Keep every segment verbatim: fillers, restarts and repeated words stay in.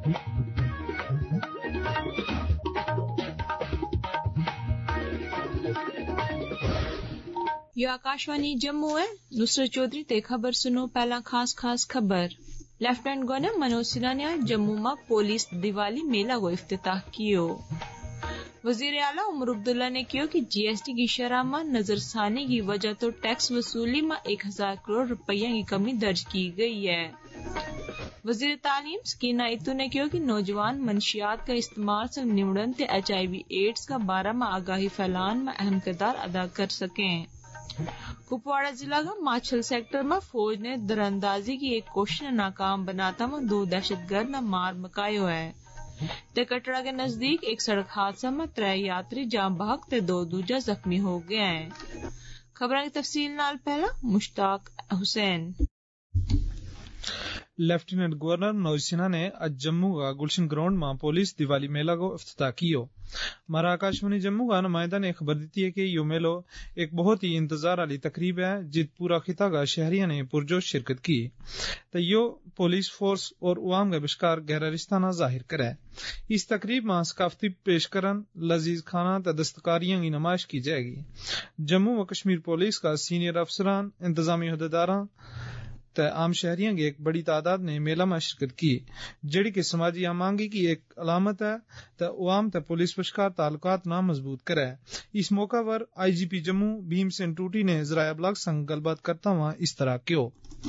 یہ آکاشوانی جموں ہے. نصرت چودھری تے خبر سنو. پہلا خاص خاص خبر. لیفٹیننٹ گورنر منوج سنہا نے جموں میں پولیس دیوالی میلہ کو افتتاح کیو. وزیر اعلیٰ عمر عبداللہ نے کہا کہ جی ایس ٹی کی شرح میں نظر ثانی کی وجہ تو ٹیکس وصولی میں ایک ہزار کروڑ روپیہ کی کمی درج کی گئی ہے. وزیر تعلیم سکینہ اتو نے کہا کہ نوجوان منشیات کا استعمال سے نمٹن تے ایچ آئی وی ایڈز کا بارہ میں آگاہی پھیلان میں اہم کردار ادا کر سکیں. کپواڑہ ضلع کا ماچھل سیکٹر میں فوج نے دراندازی کی ایک کوشش ناکام بناتا میں دو دہشت گرد نہ مار مکایا ہے. تے کٹڑا کے نزدیک ایک سڑک حادثہ میں ترے یاتری جاں بحق تے دو دوجا زخمی ہو گئے ہیں. خبروں کی تفصیل نال پہلا مشتاق حسین. لیفٹیننٹ گورنر منوج سنہا نے آج جموں کا گلشن گراؤنڈ میں پولیس دیوالی میلہ کو افتتاح کیو. ہمارا آکاشوانی جموں کا نمائندہ نے خبر دیتی ہے کہ یہ میلو ایک بہت ہی انتظار والی تقریب ہے جت پورا خطہ کا شہریوں نے پرجوش شرکت کی. تو یہ پولیس فورس اور عوام کے بشکار گہرا رشتہ نہ ظاہر کرے. اس تقریب میں ثقافتی پیش کرن لذیذ کھانا تے دستکاریاں کی نمائش کی جائے گی. جموں و کشمیر پولیس کا سینئر افسران انتظامی عہدیداران تے عام شہریوں کی ایک بڑی تعداد نے میلہ میں شرکت کی جڑی کہ سماجی ہمانگی کی ایک علامت ہے تے عوام تے پولیس پشکار تعلقات نہ مضبوط کرے. اس موقع پر آئی جی پی جموں بھیم سین ٹوٹی نے ذرائع ابلاغ سنگ گل بات کرتا ہوا اس طرح کیوں.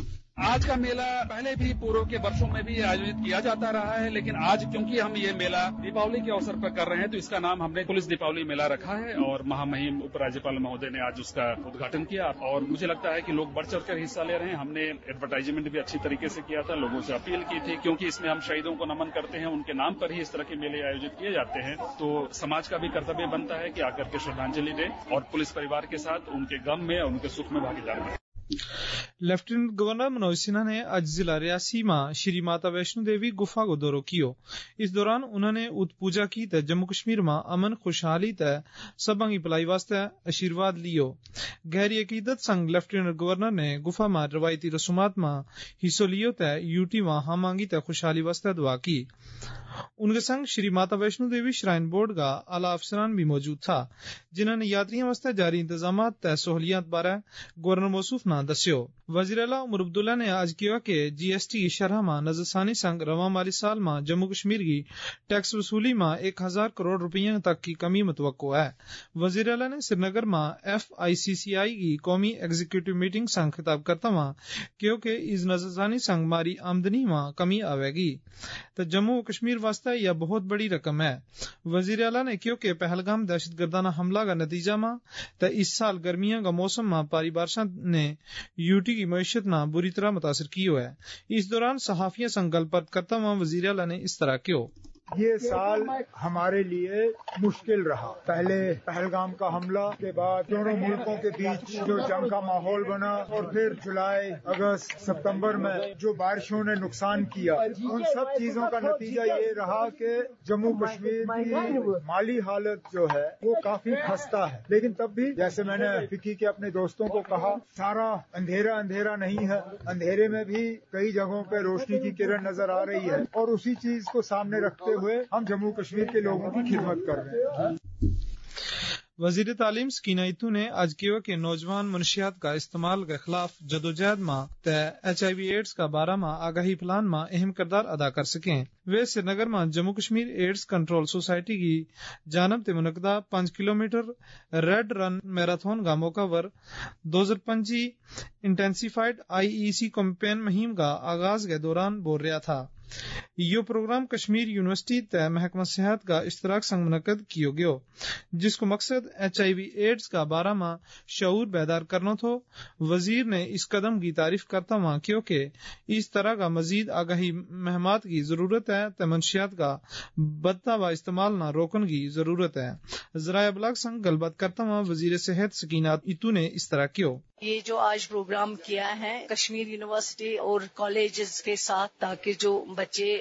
آج کا میلہ پہلے بھی پوروں کے برسوں میں بھی آیوجت کیا جاتا رہا ہے، لیکن آج کیونکہ ہم یہ میلہ دیپاولی کے اوسر پر کر رہے ہیں تو اس کا نام ہم نے پولیس دیپاولی میلہ رکھا ہے اور مہامہیم اپ راجیپال مہودے نے آج اس کا ادگھاٹن کیا اور مجھے لگتا ہے کہ لوگ بڑھ چڑھ کر حصہ لے رہے ہیں. ہم نے ایڈورٹائزمنٹ بھی اچھی طریقے سے کیا تھا، لوگوں سے اپیل کی تھی کیونکہ اس میں ہم شہیدوں کو نمن کرتے ہیں، ان کے نام پر ہی اس طرح کے میلے آیوجت کیے جاتے ہیں. تو سماج کا بھی کرتویہ بنتا ہے کہ آ کر کے شردھانجلی دے اور پولیس پریوار کے ساتھ ان کے غم میں اور ان کے سکھ میں بھاگیدار بنے. لیفٹیننٹ گورنر منوج سنہا نے آج ضلع ریاسی میں شری ماتا ویشنو دیوی گفا کو دورو کیو. اس دوران انہوں نے ات پوجا کی تے جموں کشمیر میں امن خوشحالی تے سباں کی بھلائی واسطے آشیرواد لیو. گہری عقیدت سنگ لیفٹیننٹ گورنر نے گفا میں روایتی رسومات میں حصہ لیو تے یوٹی میں ہم مانگی تے خوشحالی واسطے دعا کی. ان کے سنگ شری ماتا ویشنو دیوی شرائن بورڈ کا اعلی افسران بھی موجود تھا جنہوں نے یاتریوں واسطے جاری انتظامات تے سہولیات بارے گورنر موصوف نہ دسیو. وزیر اعلیٰ عمر عبداللہ نے آج کیا کہ جی ایس ٹی کی شرح میں نظر ثانی سنگ رواں مالی سال میں جموں کشمیر کی ٹیکس وصولی میں ایک ہزار کروڑ روپیہ تک کی کمی متوقع ہے. وزیر اعلیٰ نے سری نگر میں ایف آئی سی سی آئی کی قومی ایگزیکٹو میٹنگ سنگ خطاب کرتا ہوا کیونکہ اس نظر ثانی سنگ ماری آمدنی میں کمی آئے گی تو جموں و کشمیر واسطے یہ بہت بڑی رقم ہے. وزیر اعلیٰ نے کہا کہ پہلگام دہشت گردانہ حملہ کا نتیجہ میں تو اس سال گرمیاں کا موسم میں پاری بارشاں نے یوٹی کی معیشت نہ بری طرح متاثر کی ہے. اس دوران صحافیوں سے گل بات کرتا ہوا وزیر اعلیٰ نے اس طرح کیوں. یہ سال ہمارے لیے مشکل رہا. پہلے پہلگام کا حملہ کے بعد دونوں ملکوں کے بیچ جو جنگ کا ماحول بنا اور پھر جولائی اگست ستمبر میں جو بارشوں نے نقصان کیا، ان سب چیزوں کا نتیجہ یہ رہا کہ جموں کشمیر کی مالی حالت جو ہے وہ کافی خستہ ہے. لیکن تب بھی جیسے میں نے فکی کے اپنے دوستوں کو کہا، سارا اندھیرا اندھیرا نہیں ہے، اندھیرے میں بھی کئی جگہوں پہ روشنی کی کرن نظر آ رہی ہے اور اسی چیز کو سامنے رکھتے ہوئے ہم جموں کشمیر کے لوگوں کی خدمت کر رہے ہیں. وزیر تعلیم سکینہ اتو نے آج کہا کہ نوجوان منشیات کا استعمال کے خلاف جدوجہد میں تے ایچ آئی وی ایڈز کا بارہ میں آگاہی پلان میں اہم کردار ادا کر سکیں. وہ سری نگر میں Jammu Kashmir AIDS control society کی جانب تے منعقدہ پانچ kilometre red run marathon کا موقع پر دو ہزار پنجی انٹینسیفائڈ آئی ای سی کمپین مہم کا آغاز کے دوران بول رہا تھا. یہ پروگرام کشمیر یونیورسٹی تے محکمہ صحت کا اشتراک سنگ منعقد کیو گیو جس کو مقصد ایچ آئی وی ایڈز کا بارہ میں شعور بیدار کرنا تھو. وزیر نے اس قدم کی تعریف کرتا ہوا کیونکہ اس طرح کا مزید آگاہی مہمات کی ضرورت ہے تے منشیات کا بدتا و استعمال نہ روکن کی ضرورت ہے. ذرائع ابلاغ سنگ گل بات کرتا ہوا وزیر صحت سکینہ اتو نے اس طرح کیوں. یہ جو آج پروگرام کیا ہے کشمیر یونیورسٹی اور کالجز کے ساتھ تاکہ جو بچے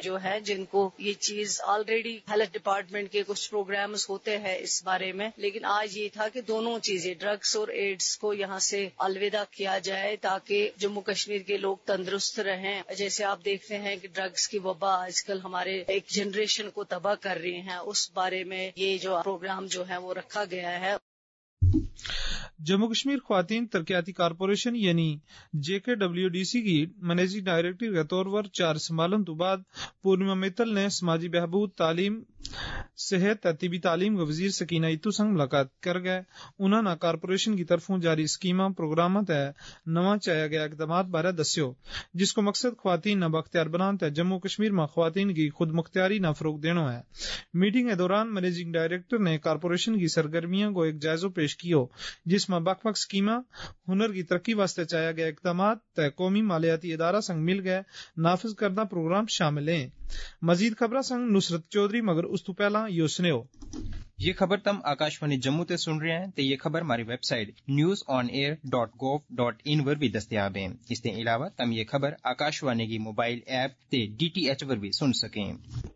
جو ہے جن کو یہ چیز آلریڈی ہیلتھ ڈپارٹمنٹ کے کچھ پروگرامز ہوتے ہیں اس بارے میں، لیکن آج یہ تھا کہ دونوں چیزیں ڈرگس اور ایڈز کو یہاں سے الوداع کیا جائے تاکہ جموں کشمیر کے لوگ تندرست رہیں. جیسے آپ دیکھتے ہیں کہ ڈرگس کی وبا آج کل ہمارے ایک جنریشن کو تباہ کر رہی ہیں، اس بارے میں یہ جو پروگرام جو ہے وہ رکھا گیا ہے. جموں کشمیر خواتین ترقیاتی کارپوریشن یعنی جے کے ڈبلیو ڈی سی کی منیجنگ ڈائریکٹر کے طور پر چار سنبھالن تو بعد پورنیما متل نے سماجی بہبود، تعلیم، صحت، طبی تعلیم کے وزیر سکینہ اتو سنگ ملاقات کر گئے. انہوں نے کارپوریشن کی طرفوں جاری اسکیماں پروگراماں تے نواں چایا گیا اقدامات بارے دسیو، جس کو مقصد خواتین نہ باختیار بنان تے جموں کشمیر میں خواتین کی خود مختاری نہ فروغ دینا ہے. میٹنگ کے دوران منیجنگ ڈائریکٹر نے کارپوریشن کی سرگرمیوں کو ایک جائزہ پیش کیو، جس میں بک بک اسکیماں، ہنر کی ترقی واسطے چایا گیا اقدامات تے قومی مالیاتی ادارہ سنگ مل گئے نافذ کردہ پروگرام شامل ہیں. مزید خبریں سنگ نصرت چودھری، مگر اس تو پہلا یو سنیو. یہ خبر تم آکاشوانی جموں تے سن رہے ہیں تے یہ خبر ہماری website news on air dot gov dot in پر بھی دستیاب ہیں. اس کے علاوہ تم یہ خبر آکاشوانی کی موبائل ایپ تے ڈی ٹی ایچ پر بھی سن سکیں.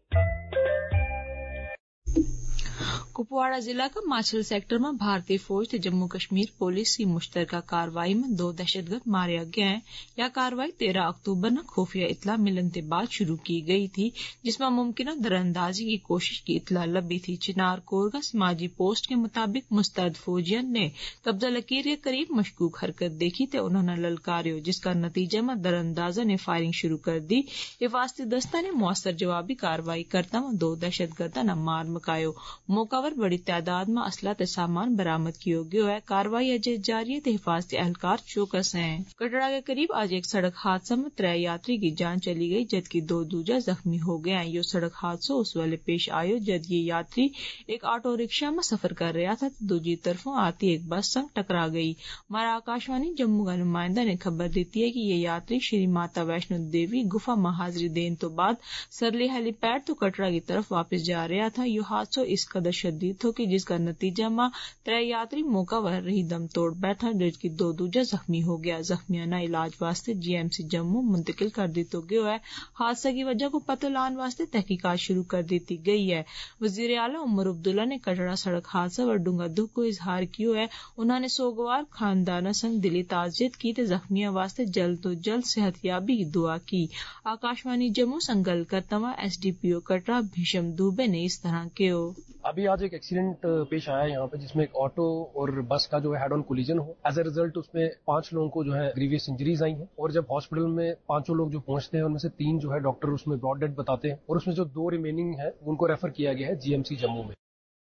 کپواڑہ ضلع کا ماچھل سیکٹر میں بھارتی فوج تے جموں کشمیر پولیس کی مشترکہ کاروائی میں دو دہشت گرد مارے گئے ہیں. یہ کاروائی تیرہ اکتوبر نہ خفیہ اطلاع ملنے کے بعد شروع کی گئی تھی، جس میں ممکنہ دراندازی کی کوشش کی اطلاع لبی تھی. چنار کورگا سماجی پوسٹ کے مطابق مستعد فوجیوں نے قبضہ لکیر کے قریب مشکوک حرکت دیکھی تو انہوں نے للکاریو، جس کا نتیجہ میں دراندازہ نے فائرنگ شروع کر دی. حفاظتی دستہ نے مؤثر جوابی کاروائی کرتا میں دو دہشت گردہ نہ مار مکایو. موقع پر بڑی تعداد میں اسلحہ تے سامان برآمد کیو گیا ہے. کاروائی اجے جاری ہے تے حفاظتی اہلکار چوکس ہیں. کٹڑا کے قریب آج ایک سڑک حادثہ میں ترے یاتری کی جان چلی گئی جبکہ دو دوجا زخمی ہو گئے ہیں. یہ سڑک حادثہ اس والے پیش آئے جب یہ یاتری ایک آٹو رکشا میں سفر کر رہا تھا تو دوسری طرفوں آتی ایک بس سنگ ٹکرا گئی. ہمارا آکاشوانی جموں کا نمائندہ نے خبر دیتی ہے کہ یہ یاتری شری ماتا ویشنو دیوی گفا میں حاضری دین تو بعد سرلی ہیلی پیڈ تو کٹڑا کی طرف واپس جا رہا تھا. یہ حادثہ اس قدر شدید تھا کہ جس کا نتیجہ میں ترے یاتری موقع پر رہی دم توڑ بیٹھا جبکہ دو دوجا زخمی ہو گیا. زخمیاں نہ علاج واسطے جی ایم سی جموں منتقل کر دی تو گیا ہے. حادثہ کی وجہ کو پتہ لان واسطے تحقیقات شروع کر دیتی گئی ہے. وزیر اعلیٰ عمر عبداللہ نے کٹڑا سڑک حادثہ پر ڈونگا دکھ کو اظہار کیو ہے. انہوں نے سوگوار خاندان سنگ دلی تعزیت کی تے زخمیاں واسطے جلد تو جلد صحت یابی کی دعا کی. آکاشوانی جموں سنگل کرتا ہوا S D P O Katra Bhisham Dubey نے اس طرح کیو. ابھی آج ایک ایکسیڈنٹ پیش آیا ہے یہاں پہ جس میں ایک آٹو اور بس کا جو ہے ہیڈ آن کولیجن ہو. ایز اے ریزلٹ اس میں پانچ لوگوں کو جو ہے گریویس انجریز آئی ہیں اور جب ہاسپٹل میں پانچوں لوگ جو پہنچتے ہیں ان میں سے تین جو ہے ڈاکٹر اس میں براڈ ڈیڈ بتاتے ہیں اور اس میں جو دو ریمیننگ ہے ان کو ریفر کیا گیا ہے جی ایم سی جموں میں.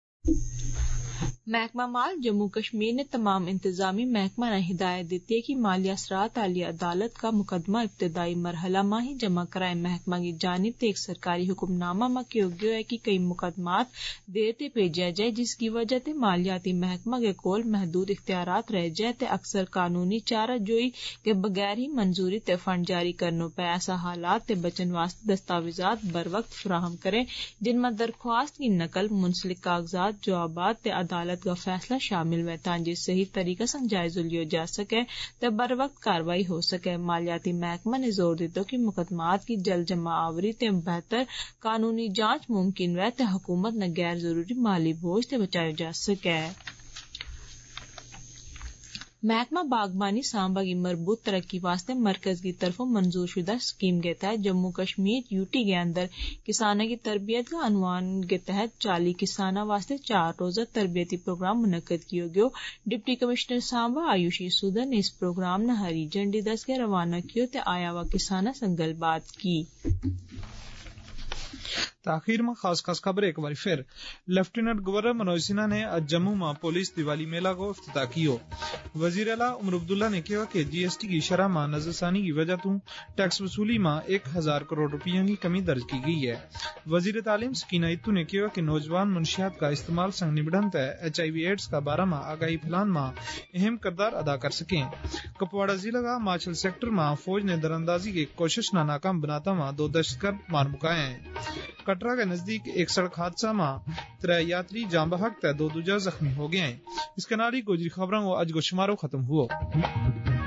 محکمہ مال جموں کشمیر نے تمام انتظامی محکمہ نے ہدایت دیتی ہے کہ مالی اثرات عالی عدالت کا مقدمہ ابتدائی مرحلہ میں ہی جمع کرائے. محکمہ کی جانب سے ایک سرکاری حکم نامہ میں کیا گیا ہے کہ کئی مقدمات دیر تے بھیجا جائے جس کی وجہ سے مالیاتی محکمہ کے کول محدود اختیارات رہ جائے تے اکثر قانونی چارہ جوئی کے بغیر ہی منظوری تے فنڈ جاری کرنے پہ. ایسا حالات تے بچن واسطے دستاویزات بر وقت فراہم کریں جن میں درخواست کی نقل، منسلک کاغذات، جوابات تے عدالت کا فیصلہ شامل ہے تاکہ صحیح طریقے سے جائزہ لیا جا سکے تو بر وقت کاروائی ہو سکے. مالیاتی محکمہ نے زور دیتا کہ مقدمات کی جلد جمع آوری تے بہتر قانونی جانچ ممکن ہے تے حکومت نے غیر ضروری مالی بوجھ تے بچایا جا سکے. محکمہ باغبانی سانبا کی مربوط ترقی واسطے مرکز کی طرف منظور شدہ اسکیم کے تحت جموں کشمیر یوٹی کے اندر کسانوں کی تربیت کا عنوان کے تحت چالی کسانہ واسطے چار روزہ تربیتی پروگرام منعقد کیا گیا. ڈپٹی کمشنر سانبا آیوشی سودر نے اس پروگرام نے ہری جھنڈی دس کے روانہ کیا تے آیا ہوا کسانہ سے گل بات کی. تاخیر میں خاص خاص خبر ایک بار پھر. لیفٹیننٹ گورنر منوج سنہا نے آج جموں میں پولیس دیوالی میلہ کو افتتاح کیو. وزیر اعلیٰ عمر عبداللہ نے کہا کہ جی ایس ٹی کی شرح میں نظر ثانی کی وجہ تو ٹیکس وصولی میں ایک ہزار کروڑ روپیوں کی کمی درج کی گئی ہے. وزیر تعلیم سکینہ اتو نے کہا کہ نوجوان منشیات کا استعمال سنگ نبڑن تے ایچ آئی وی ایڈز کا بارہ میں آگاہی پھیلان میں اہم کردار ادا کر سکیں. کپواڑہ ضلع کا ماچل سیکٹر میں فوج نے دراندازی کی کوشش نہ ناکام بناتا میں دو دہشت گرد مار مکائے ہیں. کٹرا کے نزدیک ایک سڑک حادثہ میں ترے یاتری جاں بحق تے دو دوجا زخمی ہو گئے ہیں. اس کے ناری گوجری خبروں کو اج گو شمارو ختم ہوا.